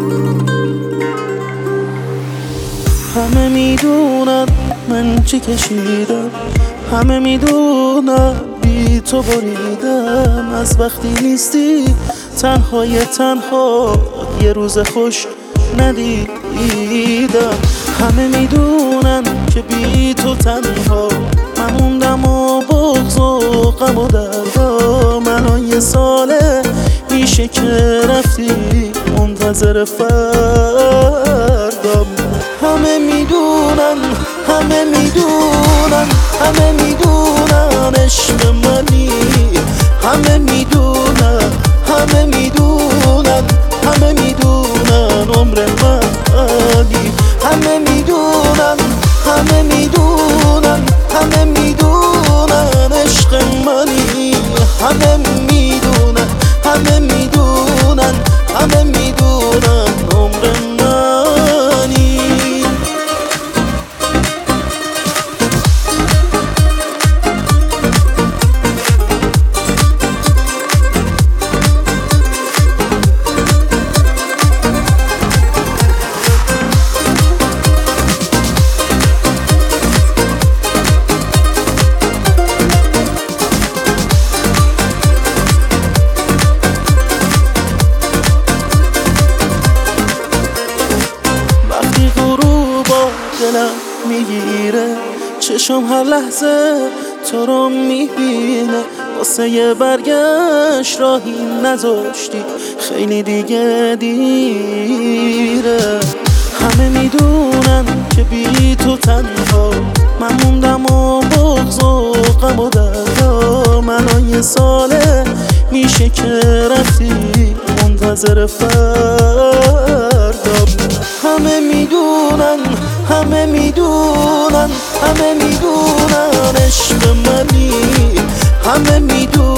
همه میدونن من چی کشیدم، همه میدونن بی تو بریدم. از وقتی نیستی تنها یه روز خوش ندیدم. همه میدونن که بی تو تنها من موندم و بغض و غم و دردام. الان یه ساله میشه که رفتی، منتظر فردام. همه میدونن عشق منی، همه میدونن عمر منی. همه میدونن عشق منی، همه میدونن عمر منی. دلم میگیره، چشم هر لحظه تو رو میبینه. واسه یه برگشت راهی نذاشتی، خیلی دیگه دیره. همه میدونن که بی تو تنها من موندم و بغض و غم و دردام. الان یه ساله میشه که رفتی، منتظر فردام. همه میدونن عشق منی، همه میدونن